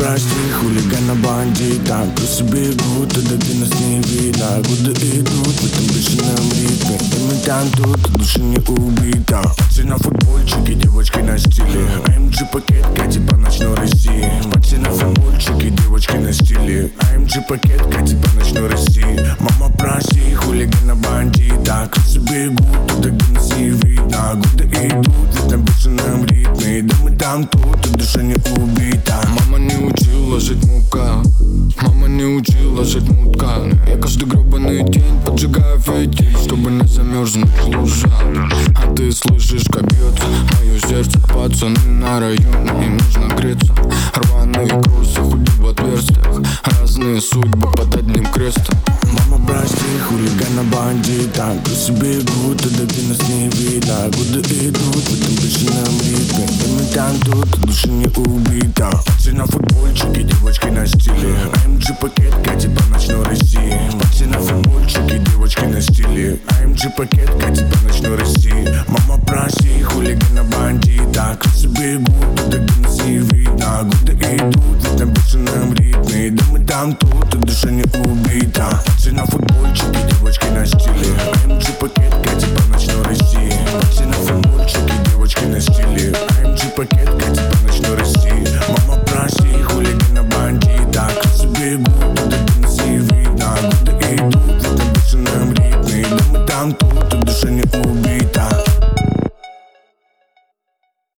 прости, хулигана, бандита. Крысы бегут, туда где нас не видно. Годы идут в этом бешеном ритме. И мы там тут, душа не убита. Пацаны на футбольчике, девочки на стиле. AMG пакетка, типа ночной России. Пацаны на футбольчике, девочки на стиле. AMG пакетка, типа ночной России. Мама, прости, хулигана, бандита. Крысы бегут, туда где нас не видно. Годы идут в этом бешеном ритме. Да мы там тут, и душа не убита. Мама не учила жить мука, мама не учила жить мутка. Я каждый гребаный день поджигаю фитиль, чтобы не замерзнуть в лужах. А ты слышишь, как бьется мое сердце. Пацаны на районе, им нужно греться. Рваные кроссы ходят в отверстиях. Разные судьбы под одним крестом. Мама, прости, хулигана, бандита. Крысы бегут, туда где нас не видно. Годы идут в этом бешеном ритме. И мы там тут, душа не убита. Пацаны на футбольчике, девочки на стиле. AMG пакетка, типа ночной России. Пацаны на футбольчике, девочки на стиле. AMG пакетка, типа ночной России. Мама, прости, хулигана, бандита. Крысы бегут, туда где нас не видно. Годы идут в этом бешеном ритме. Да мы там тут, и душа не убита. Пацаны на футбольчике, девочки на стиле. AMG пакетка, типа ночной России. Пацаны на футбольчике, девочки на стиле. AMG пакетка, типа ночной России.